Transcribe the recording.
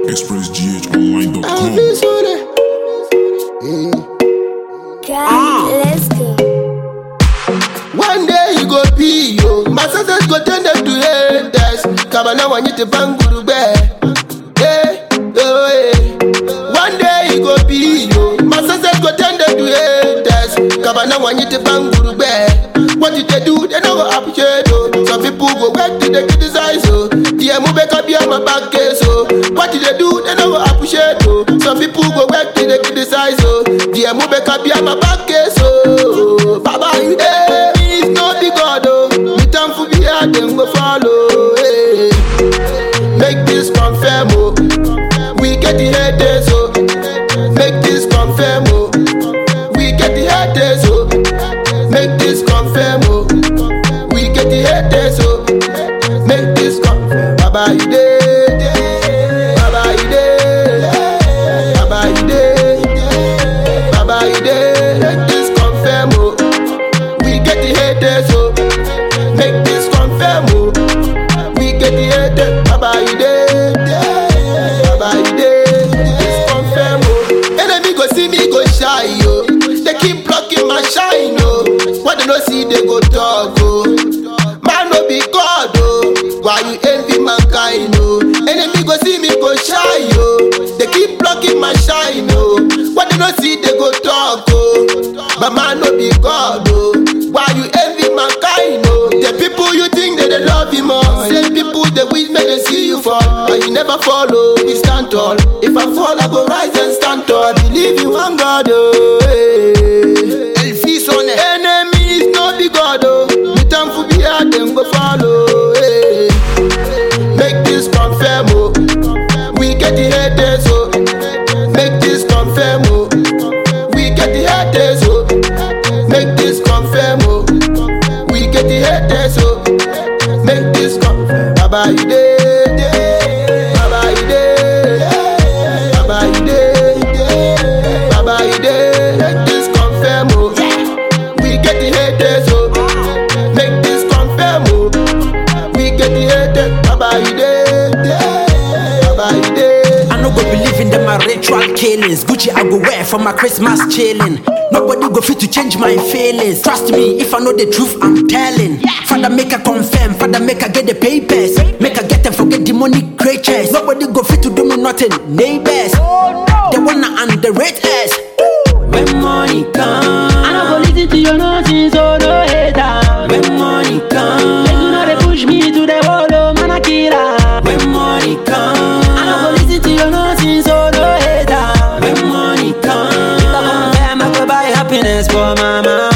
ExpressGHOnline.com. Let's go. One day you go pee, yo. My sisters go turn them to haters. Kabana want you to banguru bear. Hey, oh, hey. One day you go pee, yo. My sisters go turn them to haters. Kabana want you to banguru bear. What did they do? They don't go appreciate, oh. Some people go work till they criticize, oh. Yeah, move back up here, my back case, oh. What did they do? They don't go appreciate, oh. Some people go work till they criticize, oh. Yeah, move back up here, my back case, oh. Baba, you there? It's not the God, oh. Me time for be here, them go follow, hey. Make this confirm, oh. We get the haters, oh. Make this confirm, oh. We get the haters, oh. Make this confirm, oh. We get the haters, oh. Make this confirm. Baba, you there? Baba, you there? Baba, you there? Baba, you there? Make this confirm, oh. We get the haters, oh. Make this confirm, oh. We get the haters. Baba, you there? Baba, you there? This confirm, oh. Enemy go see me go shy, yo. They keep blocking my shine, oh. What they no see, they go talk, oh. Man no be God, oh. Why you envy mankind, oh? Enemy go see me go shy, oh. They keep blocking my shine, oh. What they no see, they go talk, oh. But man no be God, oh. Why you envy mankind, oh? The people you think that they love you more. Same people they wish me they see you fall. But you never follow, we stand tall. If I fall, I go rise and stand tall. Believe in one God, oh. Enemies no be God, oh. Me thankful be here, them go follow, hey. Make this confirm, oh. We get the haters, oh. Make this confirm, oh. We get the haters, oh. Make this confirm, oh. We get the haters, oh. Make this confirm. Baba, you there? Baba, you there? Baba, you there? Baba, you there? Make this confirm, oh. We get the haters, oh. Make this confirm, oh. We get the haters. Baba, you there? Baba, you there? I no go believe in them my ritual killings. Gucci I go wear for my Christmas chilling. Nobody go fit to change my feelings. Trust me, if I know the truth, I'm telling. Father make a confirm, Father make a get the papers. Make a get and forget demonic creatures. Nobody go fit to do me nothing. Neighbors, they wanna underrate us. When money come, I no go listen to your nonsense, so no hater. when money come, They do not they push me to the wall, oh man a killer. when money come, I no go listen to your nonsense, so no hater. when money come. If I confirm, I go buy happiness for mama.